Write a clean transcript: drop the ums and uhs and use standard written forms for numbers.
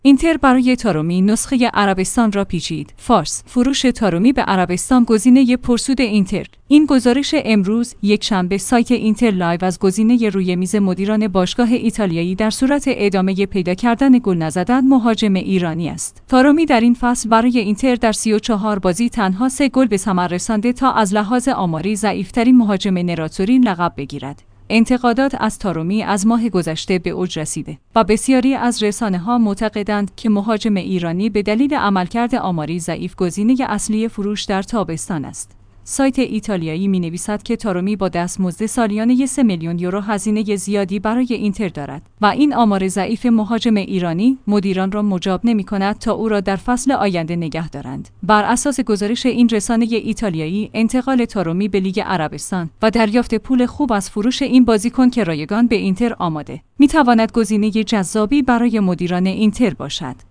اینتر برای تارومی نسخه عربستان را پیچید. فارس: فروش تارومی به عربستان گزینه پرسود اینتر. این گزارش امروز یکشنبه سایت اینتر لایو از گزینه روی میز مدیران باشگاه ایتالیایی در صورت ادامه پیدا کردن گل نزدن مهاجم ایرانی است. تارومی در این فصل برای اینتر در 34 بازی تنها 3 گل به ثمر رسانده تا از لحاظ آماری ضعیف‌ترین مهاجم نراتورین لقب بگیرد. انتقادات از تارومی از ماه گذشته به اوج رسیده و بسیاری از رسانه‌ها معتقدند که مهاجم ایرانی به دلیل عملکرد آماری ضعیف گزینه اصلی فروش در تابستان است. سایت ایتالیایی می‌نویسد که تارومی با دستمزد سالیانه 3 میلیون یورو هزینه زیادی برای اینتر دارد و این آمار ضعیف مهاجم ایرانی مدیران را مجاب نمی‌کند تا او را در فصل آینده نگه دارند. بر اساس گزارش این رسانه ایتالیایی، انتقال تارومی به لیگ عربستان و دریافت پول خوب از فروش این بازیکن که رایگان به اینتر آماده می‌تواند گزینه جذابی برای مدیران اینتر باشد.